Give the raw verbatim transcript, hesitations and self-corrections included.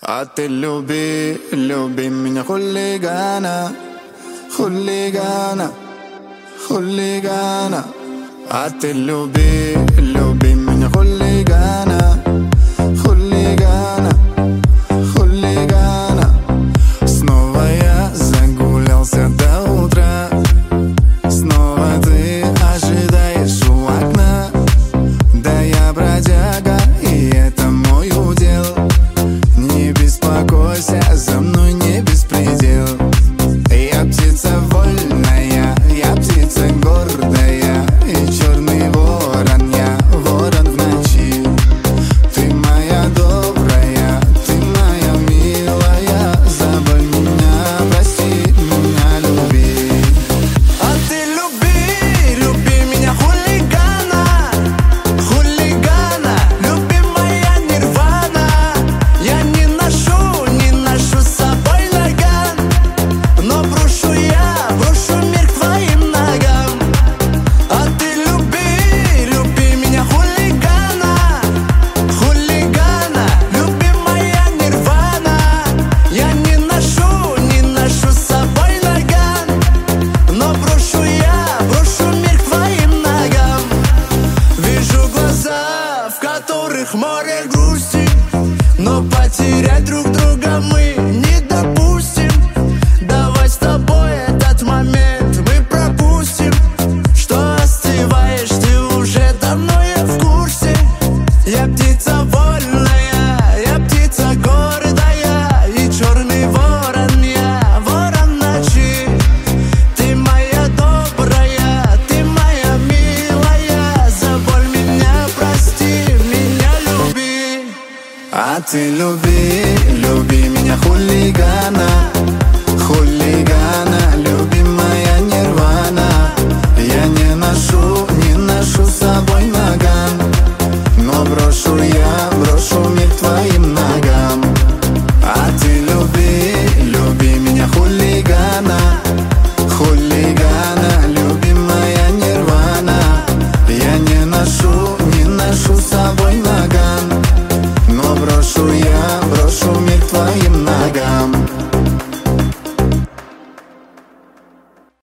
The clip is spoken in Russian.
А ты люби, люби меня, хулигана, хулигана, хулигана. А ты люби, люби меня, хулигана, хулигана, хулигана. Снова я загулялся до утра, снова ты ожидаешь у окна. Да я бродяга, и это мой удел. Не беспокойся, за мной не беспредел. Я птица вольная, я птица гордая, и черный ворон, я ворон в ночи. Ты моя добрая, ты моя милая, забудь меня, прости меня, люби. А ты люби, люби меня, хулигана, хулигана, люби моя нирвана. Я не ношу, не ношу с собой наган, но брошу я, брошу мир к твоим ногам. А ты люби, люби меня, хулигана, хулигана, люби моя нирвана. Я не ношу, не ношу с собой наган, но брошу я, брошу мир к твоим ногам. Вижу глаза, в которых море грусти, но потерять друг друга мы не допустим. Давай с тобой этот момент мы пропустим. Что остываешь, ты уже давно, я в курсе. Я птица вольная, я птица гордая, и черный ворон, я ворон ночи. Ты моя добрая, ты моя милая, заболь меня, прости меня, люби. А ты люби, люби меня, хулигана, хулигана, люби моя нирвана. Я не ношу, не ношу с собой наган, но брошу я, брошу мир к твоим ногам. А ты люби, люби меня, хулигана, хулигана, люби моя нирвана. Я не ношу, не ношу с собой